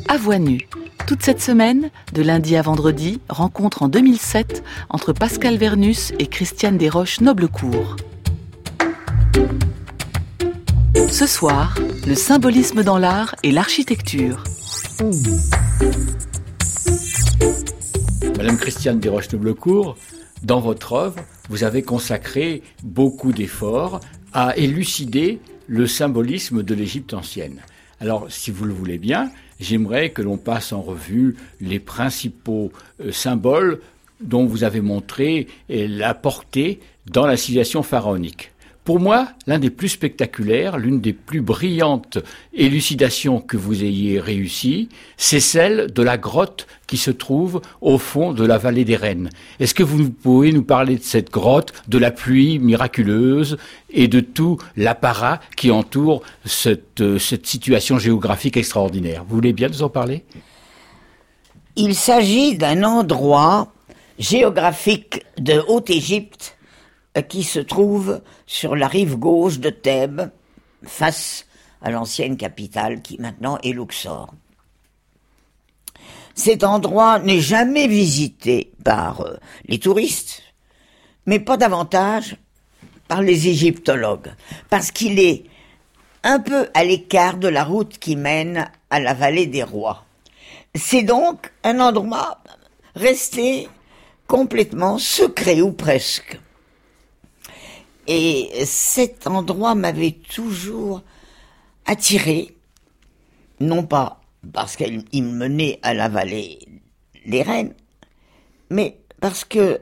À voix nue. Toute cette semaine, de lundi à vendredi, rencontre en 2007 entre Pascal Vernus et Christiane Desroches-Noblecourt. Ce soir, le symbolisme dans l'art et l'architecture. Madame Christiane Desroches-Noblecourt, dans votre œuvre, vous avez consacré beaucoup d'efforts à élucider le symbolisme de l'Égypte ancienne. Alors, si vous le voulez bien, j'aimerais que l'on passe en revue les principaux symboles dont vous avez montré la portée dans la civilisation pharaonique. Pour moi, l'un des plus spectaculaires, l'une des plus brillantes élucidations que vous ayez réussi, c'est celle de la grotte qui se trouve au fond de la vallée des Reines. Est-ce que vous pouvez nous parler de cette grotte, de la pluie miraculeuse et de tout l'apparat qui entoure cette situation géographique extraordinaire? Vous voulez bien nous en parler? Il s'agit d'un endroit géographique de Haute-Égypte qui se trouve sur la rive gauche de Thèbes, face à l'ancienne capitale qui maintenant est Luxor. Cet endroit n'est jamais visité par les touristes, mais pas davantage par les égyptologues, parce qu'il est un peu à l'écart de la route qui mène à la vallée des rois. C'est donc un endroit resté complètement secret, ou presque. Et cet endroit m'avait toujours attiré, non pas parce qu'il me menait à la vallée des Reines, mais parce que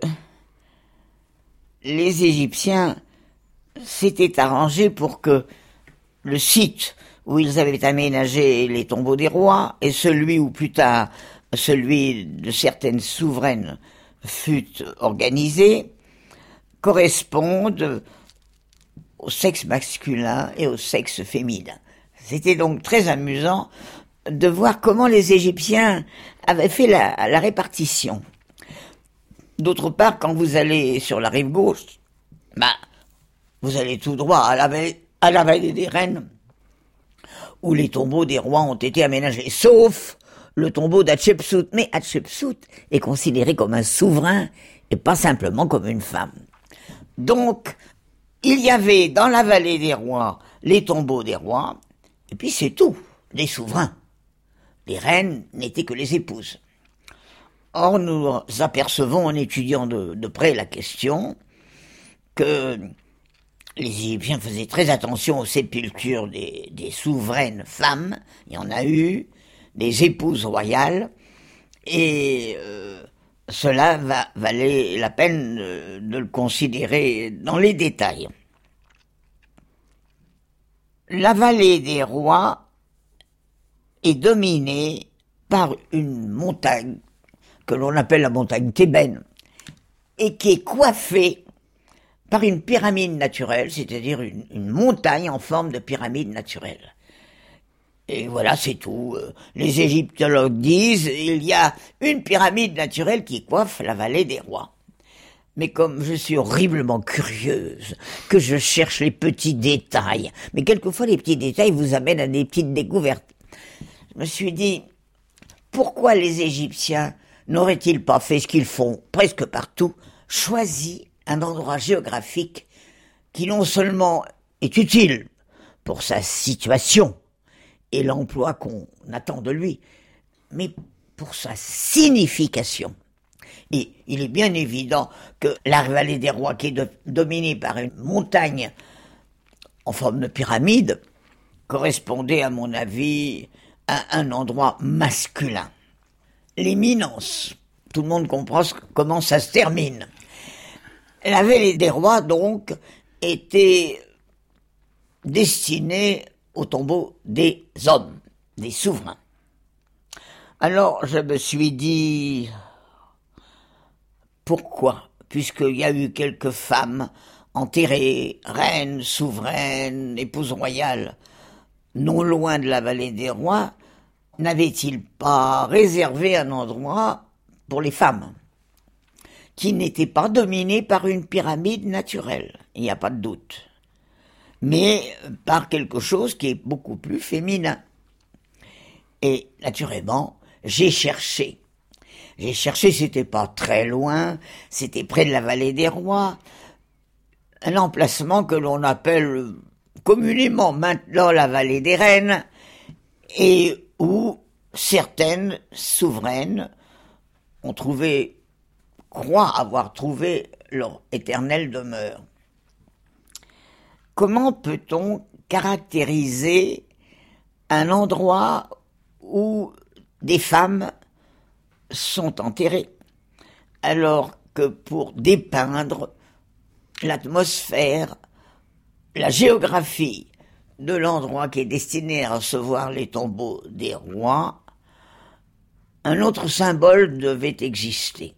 les Égyptiens s'étaient arrangés pour que le site où ils avaient aménagé les tombeaux des rois et celui où plus tard celui de certaines souveraines fut organisé correspondent au sexe masculin et au sexe féminin. C'était donc très amusant de voir comment les Égyptiens avaient fait la répartition. D'autre part, quand vous allez sur la rive gauche, vous allez tout droit à la vallée des Reines, où les tombeaux des rois ont été aménagés, sauf le tombeau d'Hatchepsout. Mais Hatshepsut est considéré comme un souverain et pas simplement comme une femme. Donc, il y avait dans la vallée des rois les tombeaux des rois, et puis c'est tout, les souverains. Les reines n'étaient que les épouses. Or, nous apercevons en étudiant de près la question que les Égyptiens faisaient très attention aux sépultures des souveraines femmes, il y en a eu, des épouses royales, et cela valait la peine de le considérer dans les détails. La vallée des rois est dominée par une montagne que l'on appelle la montagne thébaine et qui est coiffée par une pyramide naturelle, c'est-à-dire une montagne en forme de pyramide naturelle. Et voilà, c'est tout. Les égyptologues disent il y a une pyramide naturelle qui coiffe la vallée des rois. Mais comme je suis horriblement curieuse, que je cherche les petits détails, mais quelquefois les petits détails vous amènent à des petites découvertes, je me suis dit, pourquoi les Égyptiens n'auraient-ils pas fait ce qu'ils font presque partout, choisi un endroit géographique qui non seulement est utile pour sa situation, et l'emploi qu'on attend de lui, mais pour sa signification. Et il est bien évident que la vallée des rois, qui est dominée par une montagne en forme de pyramide, correspondait, à mon avis, à un endroit masculin. L'éminence, tout le monde comprend comment ça se termine. La vallée des rois, donc, était destinée au tombeau des hommes, des souverains. Alors je me suis dit, pourquoi? Puisqu'il y a eu quelques femmes enterrées, reines, souveraines, épouses royales, non loin de la vallée des rois, n'avait-il pas réservé un endroit pour les femmes, qui n'était pas dominé par une pyramide naturelle, il n'y a pas de doute, mais par quelque chose qui est beaucoup plus féminin. Et naturellement, j'ai cherché. C'était pas très loin, c'était près de la vallée des Rois, un emplacement que l'on appelle communément maintenant la vallée des Reines, et où certaines souveraines croient avoir trouvé leur éternelle demeure. Comment peut-on caractériser un endroit où des femmes sont enterrées, alors que pour dépeindre l'atmosphère, la géographie de l'endroit qui est destiné à recevoir les tombeaux des rois, un autre symbole devait exister.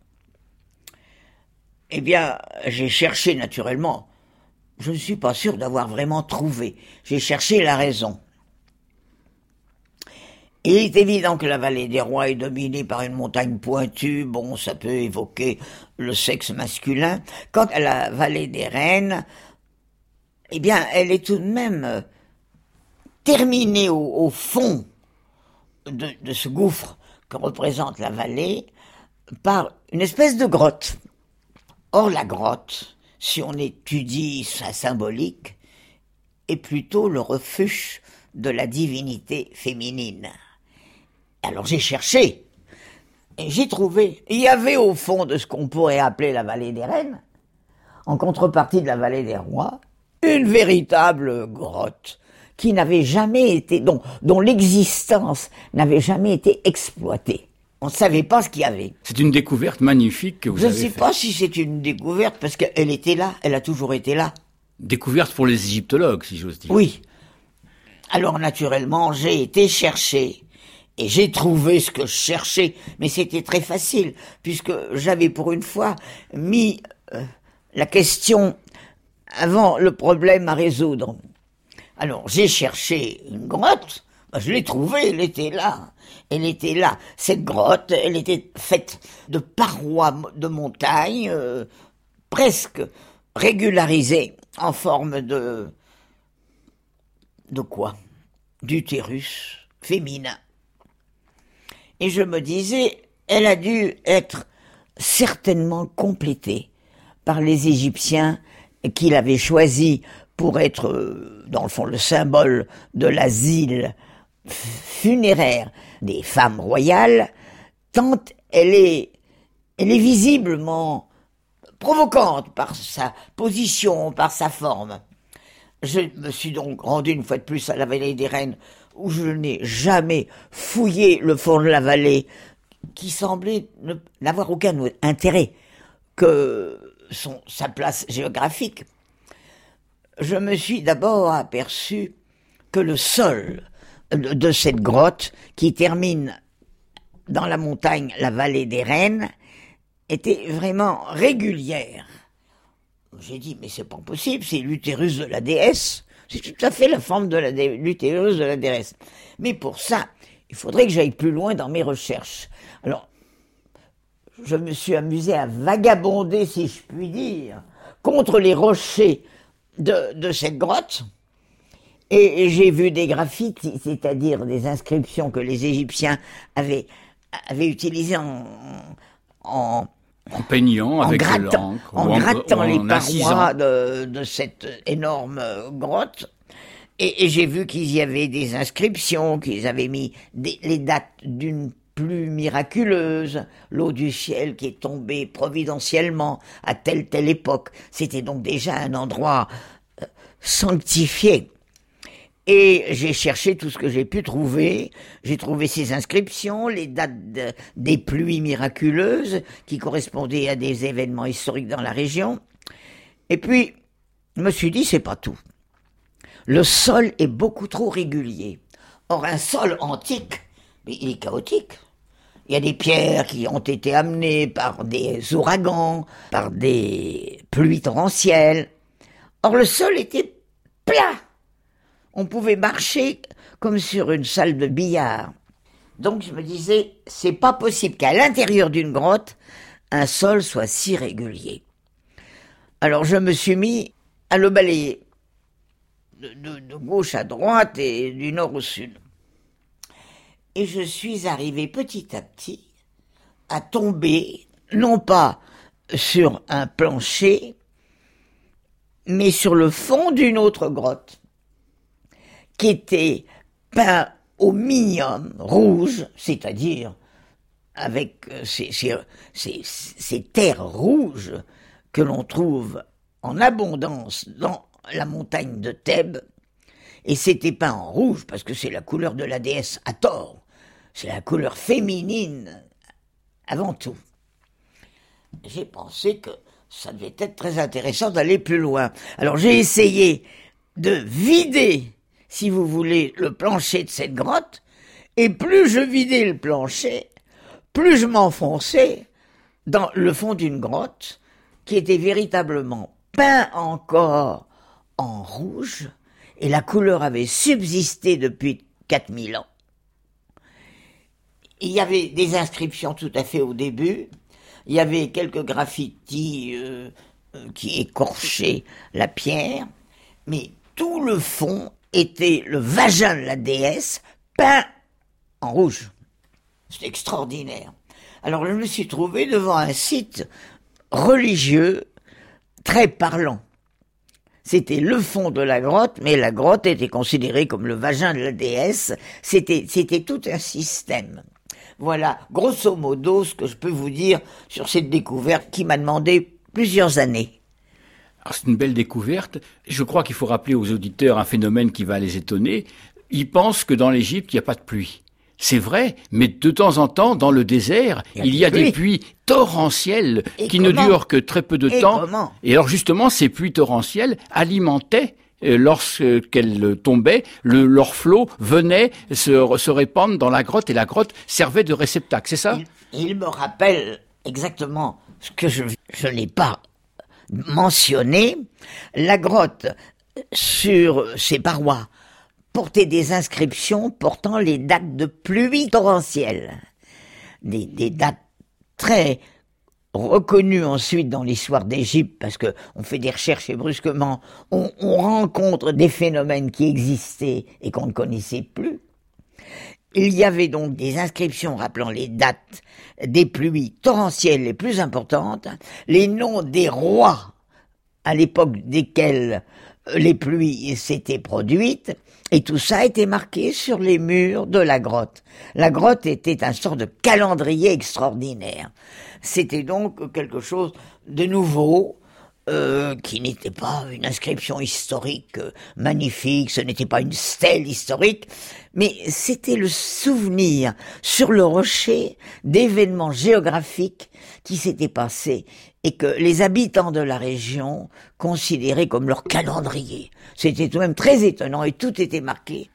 Eh bien, j'ai cherché naturellement. Je ne suis pas sûr d'avoir vraiment trouvé. J'ai cherché la raison. Il est évident que la vallée des Rois est dominée par une montagne pointue. Bon, ça peut évoquer le sexe masculin. Quant à la vallée des Reines, eh bien, elle est tout de même terminée au fond de ce gouffre que représente la vallée par une espèce de grotte. Or, la grotte, si on étudie sa symbolique, est plutôt le refuge de la divinité féminine. Alors j'ai cherché, et j'ai trouvé. Il y avait au fond de ce qu'on pourrait appeler la vallée des Reines, en contrepartie de la vallée des Rois, une véritable grotte qui n'avait jamais été, dont l'existence n'avait jamais été exploitée. On ne savait pas ce qu'il y avait. C'est une découverte magnifique que vous avez faite. Je ne sais pas si c'est une découverte, parce qu'elle était là, elle a toujours été là. Découverte pour les égyptologues, si j'ose dire. Oui. Alors naturellement, j'ai été chercher. Et j'ai trouvé ce que je cherchais, mais c'était très facile, puisque j'avais pour une fois mis la question avant le problème à résoudre. Alors j'ai cherché une grotte, je l'ai trouvée, elle était là. Cette grotte, elle était faite de parois de montagne, presque régularisées en forme de quoi ? D'utérus féminin. Et je me disais, elle a dû être certainement complétée par les Égyptiens qui l'avaient choisie pour être, dans le fond, le symbole de l'asile funéraire des femmes royales, tant elle est visiblement provocante par sa position, par sa forme. Je me suis donc rendu une fois de plus à la vallée des Reines, où je n'ai jamais fouillé le fond de la vallée, qui semblait n'avoir aucun intérêt que sa place géographique. Je me suis d'abord aperçu que le sol de cette grotte, qui termine dans la montagne, la vallée des Reines, était vraiment régulière. J'ai dit, mais c'est pas possible, c'est l'utérus de la déesse. C'est tout à fait la forme de l'utérus de la déesse. Mais pour ça, il faudrait que j'aille plus loin dans mes recherches. Alors, je me suis amusé à vagabonder, si je puis dire, contre les rochers de cette grotte. Et j'ai vu des graffitis, c'est-à-dire des inscriptions que les Égyptiens avaient utilisées en peignant avec de l'encre. En grattant les incisant. parois de cette énorme grotte. Et j'ai vu qu'il y avait des inscriptions, qu'ils avaient mis les dates d'une pluie miraculeuse, l'eau du ciel qui est tombée providentiellement à telle époque. C'était donc déjà un endroit sanctifié. Et j'ai cherché tout ce que j'ai pu trouver. J'ai trouvé ces inscriptions, les dates des pluies miraculeuses qui correspondaient à des événements historiques dans la région. Et puis, je me suis dit, c'est pas tout. Le sol est beaucoup trop régulier. Or, un sol antique, mais il est chaotique. Il y a des pierres qui ont été amenées par des ouragans, par des pluies torrentielles. Or, le sol était plat. On pouvait marcher comme sur une salle de billard. Donc je me disais, c'est pas possible qu'à l'intérieur d'une grotte, un sol soit si régulier. Alors je me suis mis à le balayer, de gauche à droite et du nord au sud. Et je suis arrivé petit à petit à tomber, non pas sur un plancher, mais sur le fond d'une autre grotte, qui était peint au minium rouge, c'est-à-dire avec ces terres rouges que l'on trouve en abondance dans la montagne de Thèbes, et c'était peint en rouge parce que c'est la couleur de la déesse Hathor, c'est la couleur féminine avant tout. J'ai pensé que ça devait être très intéressant d'aller plus loin. Alors j'ai essayé de vider, si vous voulez, le plancher de cette grotte, et plus je vidais le plancher, plus je m'enfonçais dans le fond d'une grotte qui était véritablement peint encore en rouge, et la couleur avait subsisté depuis 4000 ans. Il y avait des inscriptions tout à fait au début, il y avait quelques graffitis qui écorchaient la pierre, mais tout le fond était le vagin de la déesse peint en rouge. C'est extraordinaire. Alors je me suis trouvé devant un site religieux très parlant. C'était le fond de la grotte, mais la grotte était considérée comme le vagin de la déesse. C'était tout un système. Voilà, grosso modo, ce que je peux vous dire sur cette découverte qui m'a demandé plusieurs années. Alors, c'est une belle découverte. Je crois qu'il faut rappeler aux auditeurs un phénomène qui va les étonner. Ils pensent que dans l'Égypte, il n'y a pas de pluie. C'est vrai, mais de temps en temps, dans le désert, il y a des pluies torrentielles qui ne durent que très peu de temps. Et alors justement, ces pluies torrentielles alimentaient, lorsqu'elles tombaient, leur flot venait se répandre dans la grotte et la grotte servait de réceptacle, c'est ça ? Il me rappelle exactement ce que je n'ai pas mentionné. La grotte, sur ses parois, portait des inscriptions portant les dates de pluie torrentielle. Des dates très reconnues ensuite dans l'histoire d'Égypte, parce que on fait des recherches et brusquement, on rencontre des phénomènes qui existaient et qu'on ne connaissait plus. Il y avait donc des inscriptions rappelant les dates des pluies torrentielles les plus importantes, les noms des rois à l'époque desquels les pluies s'étaient produites, et tout ça était marqué sur les murs de la grotte. La grotte était un sort de calendrier extraordinaire. C'était donc quelque chose de nouveau, qui n'était pas une inscription historique magnifique, ce n'était pas une stèle historique, mais c'était le souvenir sur le rocher d'événements géographiques qui s'étaient passés et que les habitants de la région considéraient comme leur calendrier. C'était tout de même très étonnant et tout était marqué.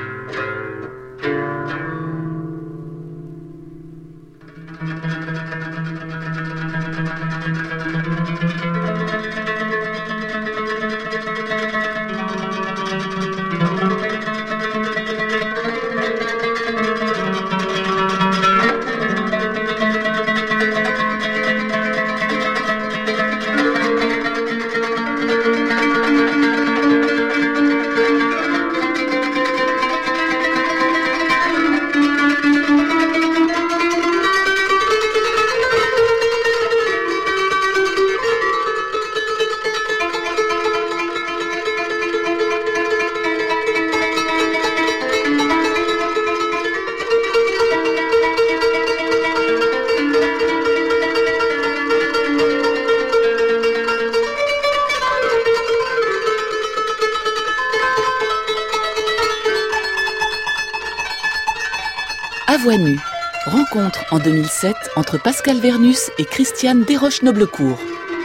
À voix nue, rencontre en 2007 entre Pascal Vernus et Christiane Desroches-Noblecourt.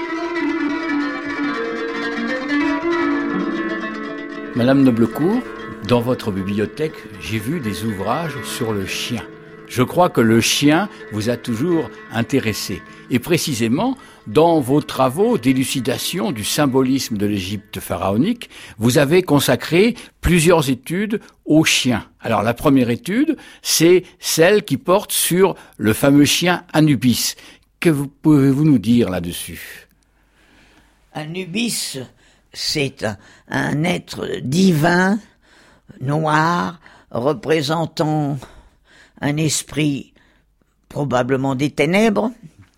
Madame Noblecourt, dans votre bibliothèque, j'ai vu des ouvrages sur le chien. Je crois que le chien vous a toujours intéressé. Et précisément, dans vos travaux d'élucidation du symbolisme de l'Égypte pharaonique, vous avez consacré plusieurs études aux chiens. Alors la première étude, c'est celle qui porte sur le fameux chien Anubis. Que pouvez-vous nous dire là-dessus ? Anubis, c'est un être divin, noir, représentant un esprit probablement des ténèbres.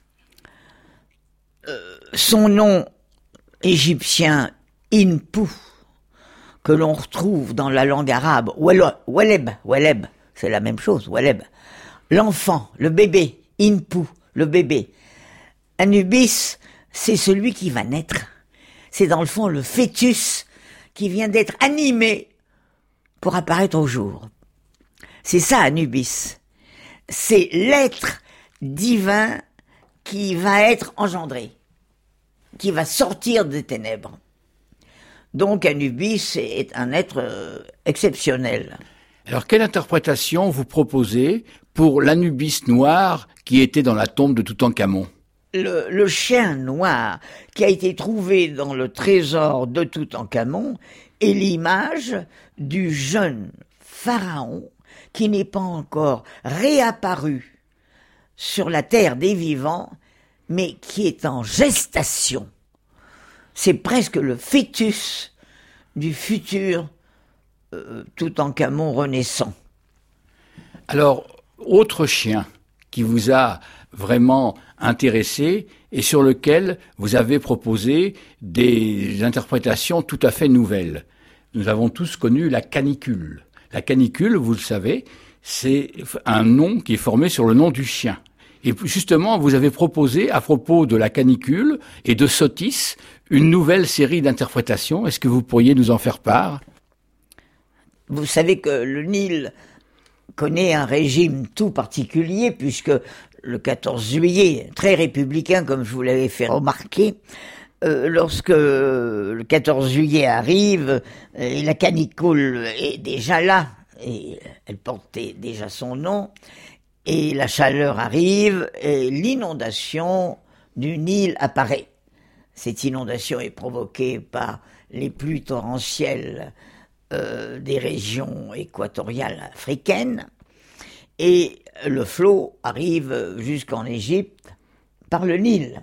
Son nom égyptien, Inpu, que l'on retrouve dans la langue arabe, Waleb, c'est la même chose, Waleb. L'enfant, le bébé, Inpu, le bébé. Anubis, c'est celui qui va naître. C'est dans le fond le fœtus qui vient d'être animé pour apparaître au jour. C'est ça, Anubis. C'est l'être divin qui va être engendré, qui va sortir des ténèbres. Donc Anubis est un être exceptionnel. Alors, quelle interprétation vous proposez pour l'Anubis noir qui était dans la tombe de Toutankhamon ? Le chien noir qui a été trouvé dans le trésor de Toutankhamon est l'image du jeune pharaon qui n'est pas encore réapparu sur la terre des vivants, mais qui est en gestation. C'est presque le fœtus du futur Toutankhamon renaissant. Alors, autre chien qui vous a vraiment intéressé et sur lequel vous avez proposé des interprétations tout à fait nouvelles. Nous avons tous connu la canicule. La canicule, vous le savez, c'est un nom qui est formé sur le nom du chien. Et justement, vous avez proposé, à propos de la canicule et de Sotis, une nouvelle série d'interprétations. Est-ce que vous pourriez nous en faire part ? Vous savez que le Nil connaît un régime tout particulier, puisque le 14 juillet, très républicain, comme je vous l'avais fait remarquer, lorsque le 14 juillet arrive, et la canicule est déjà là, et elle portait déjà son nom, et la chaleur arrive, et l'inondation du Nil apparaît. Cette inondation est provoquée par les pluies torrentielles des régions équatoriales africaines, et le flot arrive jusqu'en Égypte par le Nil.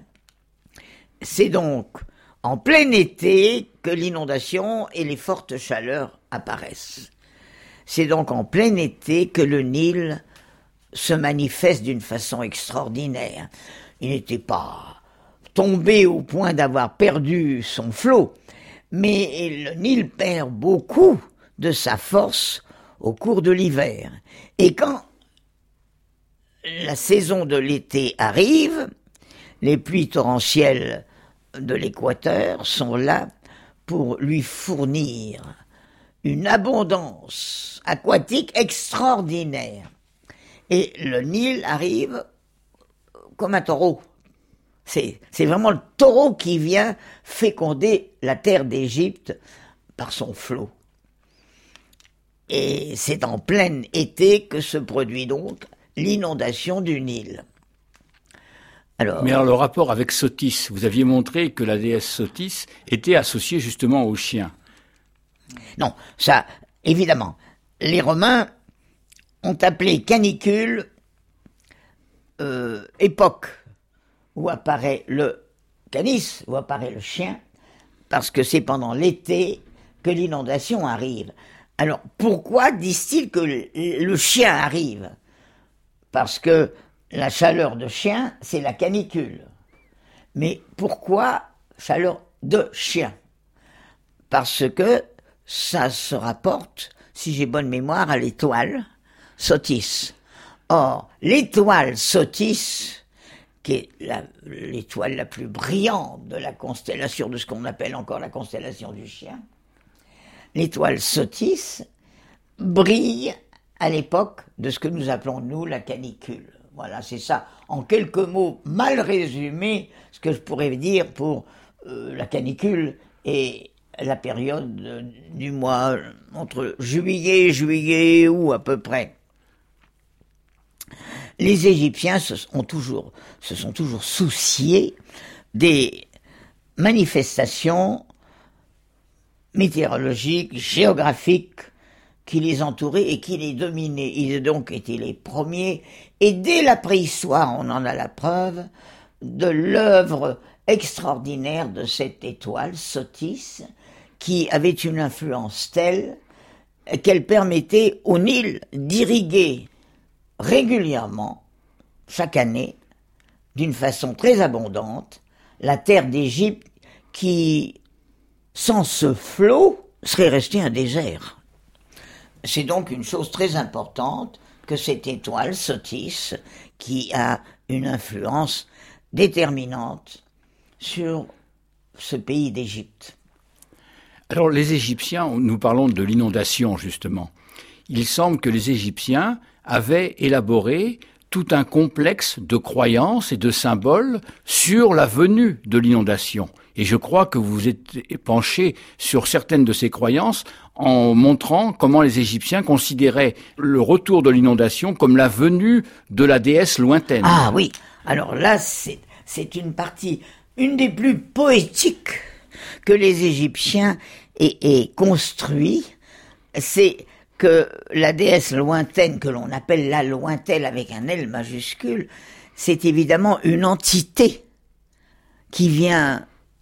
C'est donc en plein été que l'inondation et les fortes chaleurs apparaissent. C'est donc en plein été que le Nil se manifeste d'une façon extraordinaire. Il n'était pas tombé au point d'avoir perdu son flot, mais le Nil perd beaucoup de sa force au cours de l'hiver. Et quand la saison de l'été arrive, les pluies torrentielles de l'équateur sont là pour lui fournir une abondance aquatique extraordinaire. Et le Nil arrive comme un taureau. C'est vraiment le taureau qui vient féconder la terre d'Égypte par son flot. Et c'est en plein été que se produit donc l'inondation du Nil. Mais alors le rapport avec Sotis, vous aviez montré que la déesse Sotis était associée justement au chien. Non, ça, évidemment, les Romains ont appelé canicule époque où apparaît le canis, où apparaît le chien, parce que c'est pendant l'été que l'inondation arrive. Alors, pourquoi disent-ils que le chien arrive ? Parce que la chaleur de chien, c'est la canicule. Mais pourquoi chaleur de chien ? Parce que ça se rapporte, si j'ai bonne mémoire, à l'étoile Sotis. Or, l'étoile Sotis, qui est l'étoile la plus brillante de la constellation, de ce qu'on appelle encore la constellation du chien, l'étoile Sotis brille à l'époque de ce que nous appelons, nous, la canicule. Voilà, c'est ça, en quelques mots mal résumés, ce que je pourrais dire pour la canicule et la période du mois entre juillet et juillet août à peu près. Les Égyptiens se sont toujours souciés des manifestations météorologiques, géographiques qui les entouraient et qui les dominaient. Ils ont donc été les premiers, et dès la préhistoire, on en a la preuve, de l'œuvre extraordinaire de cette étoile, Sotis, qui avait une influence telle qu'elle permettait au Nil d'irriguer régulièrement, chaque année, d'une façon très abondante, la terre d'Égypte qui, sans ce flot, serait restée un désert. C'est donc une chose très importante que cette étoile, Sothis, qui a une influence déterminante sur ce pays d'Égypte. Alors les Égyptiens, nous parlons de l'inondation justement. Il semble que les Égyptiens avaient élaboré tout un complexe de croyances et de symboles sur la venue de l'inondation. Et je crois que vous êtes penché sur certaines de ces croyances en montrant comment les Égyptiens considéraient le retour de l'inondation comme la venue de la déesse lointaine. Ah oui, alors là c'est une partie, une des plus poétiques que les Égyptiens aient construit, c'est que la déesse lointaine, que l'on appelle la lointaine avec un L majuscule, c'est évidemment une entité qui vient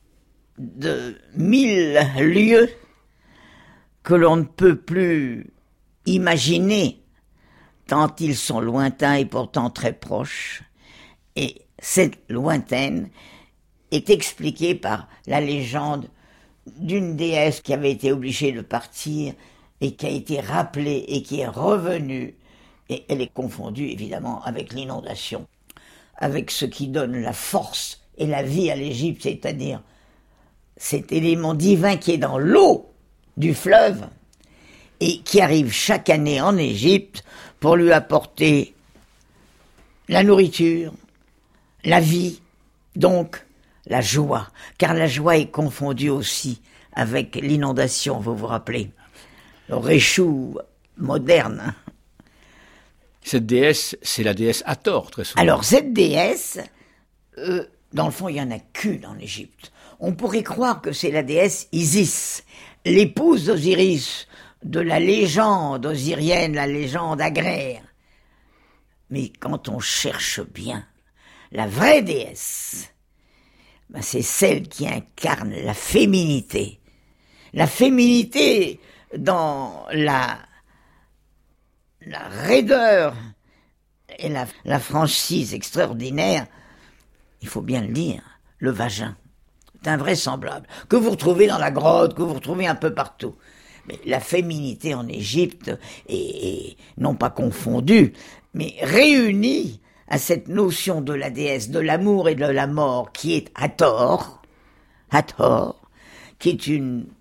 de 1000 lieues que l'on ne peut plus imaginer tant ils sont lointains et pourtant très proches. Et cette lointaine est expliquée par la légende d'une déesse qui avait été obligée de partir et qui a été rappelée et qui est revenue, et elle est confondue évidemment avec l'inondation, avec ce qui donne la force et la vie à l'Égypte, c'est-à-dire cet élément divin qui est dans l'eau du fleuve et qui arrive chaque année en Égypte pour lui apporter la nourriture, la vie, donc la joie, car la joie est confondue aussi avec l'inondation, vous vous rappelez, le réchou moderne. Cette déesse, c'est la déesse Hathor, très souvent. Alors cette déesse, dans le fond, il n'y en a qu'une en Égypte. On pourrait croire que c'est la déesse Isis, l'épouse d'Osiris, de la légende osirienne, la légende agraire. Mais quand on cherche bien, la vraie déesse, c'est celle qui incarne la féminité. La féminité dans la raideur et la franchise extraordinaire, il faut bien le dire, le vagin. C'est invraisemblable, que vous retrouvez dans la grotte, que vous retrouvez un peu partout. Mais la féminité en Égypte est non pas confondue, mais réunie à cette notion de la déesse, de l'amour et de la mort, qui est Hathor, qui est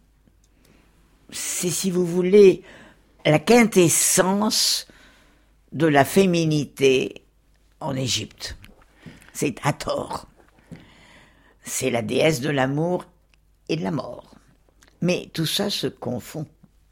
c'est, si vous voulez, la quintessence de la féminité en Égypte. C'est Hathor. C'est la déesse de l'amour et de la mort. Mais tout ça se confond.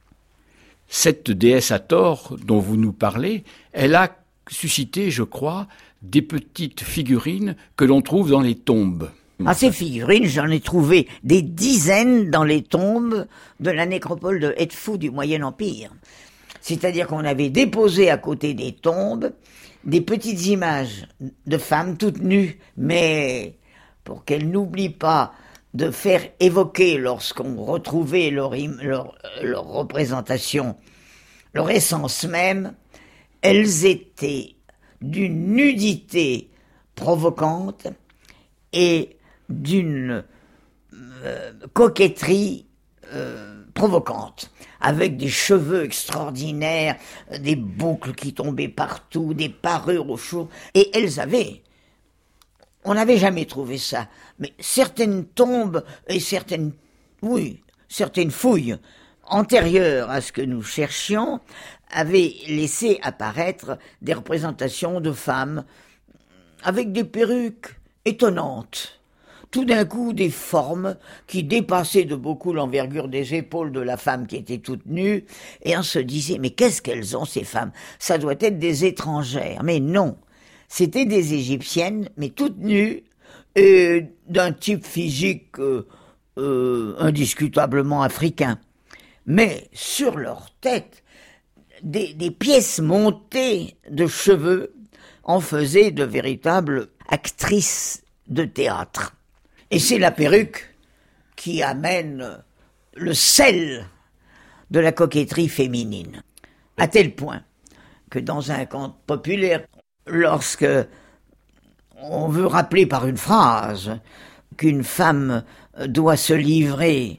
Cette déesse Hathor dont vous nous parlez, elle a suscité, je crois, des petites figurines que l'on trouve dans les tombes. Ah, ces figurines, j'en ai trouvé des dizaines dans les tombes de la nécropole de Edfou du Moyen Empire. C'est-à-dire qu'on avait déposé à côté des tombes des petites images de femmes toutes nues, mais pour qu'elles n'oublient pas de faire évoquer, lorsqu'on retrouvait leur représentation, leur essence même, elles étaient d'une nudité provocante et d'une coquetterie provocante, avec des cheveux extraordinaires, des boucles qui tombaient partout, des parures aux cheveux, et elles avaient, on n'avait jamais trouvé ça, mais certaines tombes et certaines fouilles antérieures à ce que nous cherchions avaient laissé apparaître des représentations de femmes avec des perruques étonnantes. Tout d'un coup, des formes qui dépassaient de beaucoup l'envergure des épaules de la femme qui était toute nue, et on se disait, mais qu'est-ce qu'elles ont, ces femmes? Ça doit être des étrangères. Mais non, c'était des Égyptiennes, mais toutes nues, et d'un type physique indiscutablement africain. Mais sur leur tête, des pièces montées de cheveux en faisaient de véritables actrices de théâtre. Et c'est la perruque qui amène le sel de la coquetterie féminine. À tel point que dans un conte populaire. Lorsque on veut rappeler par une phrase qu'une femme doit se livrer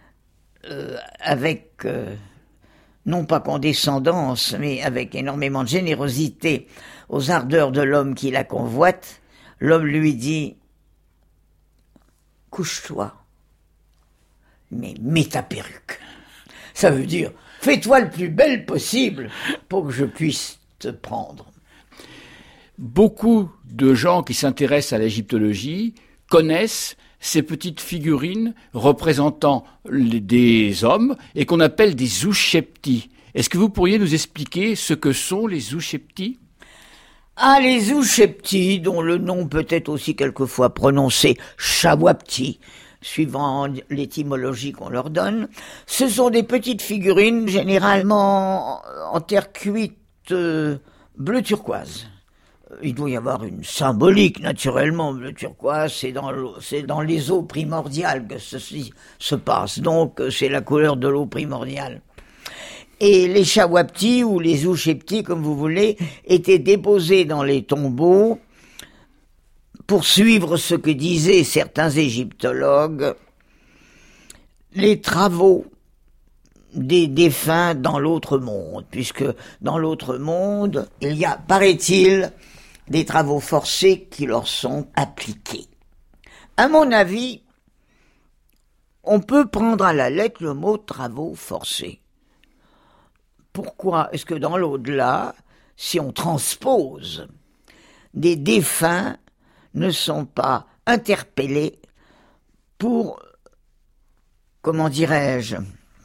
avec, non pas condescendance, mais avec énormément de générosité aux ardeurs de l'homme qui la convoite, l'homme lui dit « Couche-toi, mais mets ta perruque ». Ça veut dire « Fais-toi le plus belle possible pour que je puisse te prendre ». Beaucoup de gens qui s'intéressent à l'égyptologie connaissent ces petites figurines représentant des hommes et qu'on appelle des Oushepti. Est-ce que vous pourriez nous expliquer ce que sont les Oushepti ? Ah, les Oushepti, dont le nom peut être aussi quelquefois prononcé Shawapti, suivant l'étymologie qu'on leur donne, ce sont des petites figurines généralement en terre cuite bleu turquoise. Il doit y avoir une symbolique, naturellement. Le turquoise, c'est dans les eaux primordiales que ceci se passe. Donc, c'est la couleur de l'eau primordiale. Et les Shawapti, ou les Oushepti, comme vous voulez, étaient déposés dans les tombeaux pour suivre ce que disaient certains égyptologues, les travaux des défunts dans l'autre monde, puisque dans l'autre monde, il y a, paraît-il, des travaux forcés qui leur sont appliqués. À mon avis, on peut prendre à la lettre le mot travaux forcés. Pourquoi est-ce que dans l'au-delà, si on transpose, des défunts ne sont pas interpellés pour, comment dirais-je,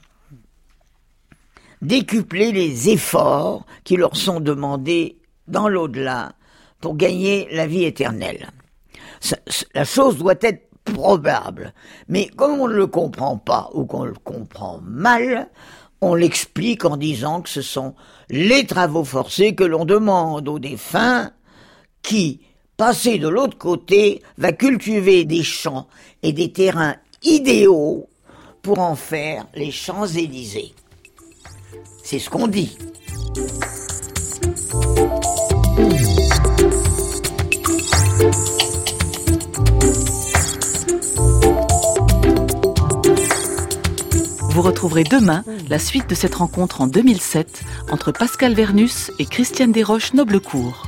décupler les efforts qui leur sont demandés dans l'au-delà pour gagner la vie éternelle. La chose doit être probable, mais comme on ne le comprend pas ou qu'on le comprend mal, on l'explique en disant que ce sont les travaux forcés que l'on demande aux défunts qui, passé de l'autre côté, va cultiver des champs et des terrains idéaux pour en faire les Champs-Élysées. C'est ce qu'on dit. Vous retrouverez demain la suite de cette rencontre en 2007 entre Pascal Vernus et Christiane Desroches-Noblecourt.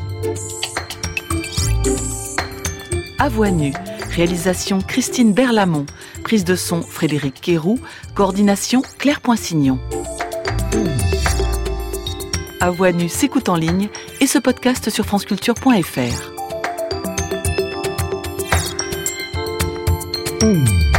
À voix nue, réalisation Christine Berlamont, prise de son Frédéric Quéroux, coordination Claire Poinsignon. À voix nue s'écoute en ligne et se podcast sur franceculture.fr.